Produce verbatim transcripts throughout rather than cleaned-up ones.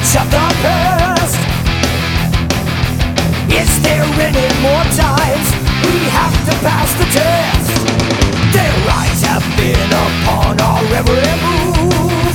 remnants of the past. Is there any more times we have to pass the test? Their eyes have been upon our every move.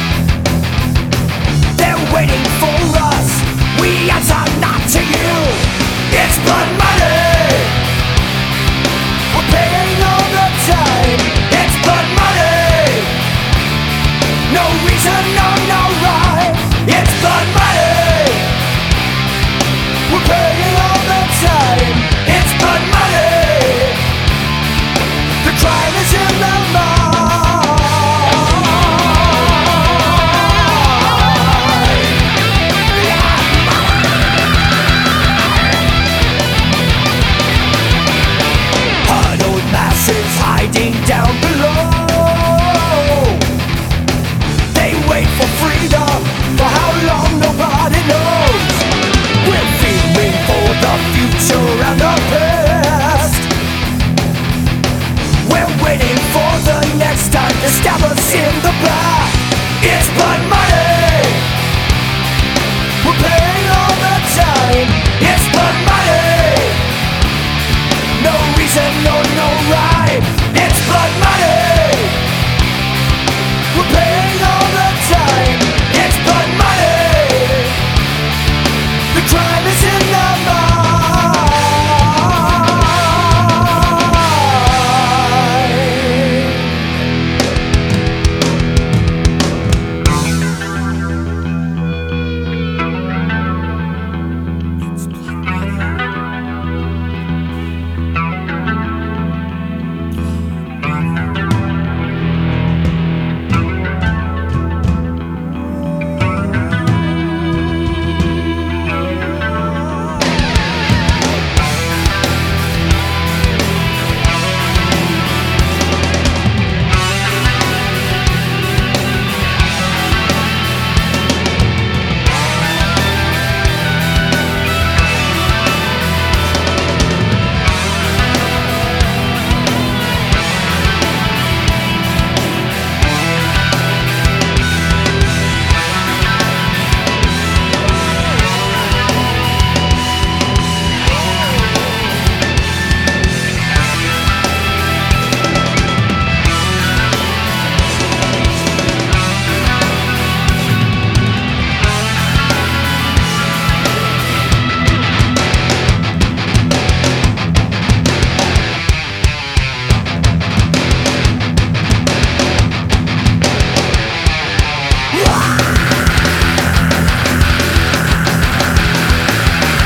They're waiting for us, we answer not to you. It's blood money, we're paying all the time. It's blood money, no reason, no, no rhyme. It's blood money, we're paying all the time. It's blood money, the crime is in the mind. Huddled masses hiding down below, they wait for freedom, for how long nobody knows. We're feeling for the future and the past. We're waiting for the next time to stab us in the back. It's blood money, we're paying all the time. It's blood money, no reason, no, no rhyme. It's blood money, we're paying all the time. It's blood money, the crime is in the mind.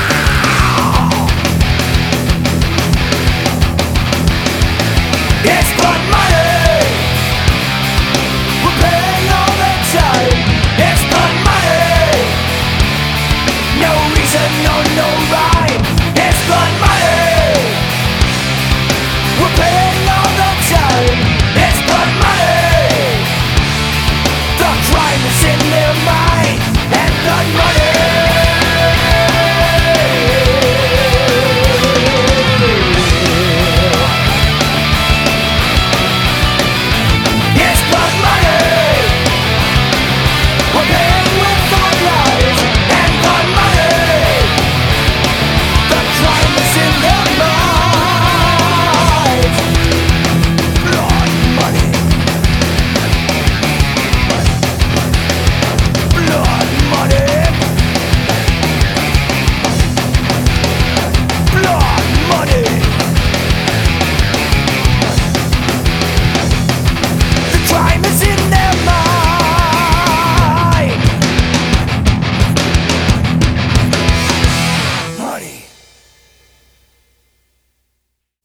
It's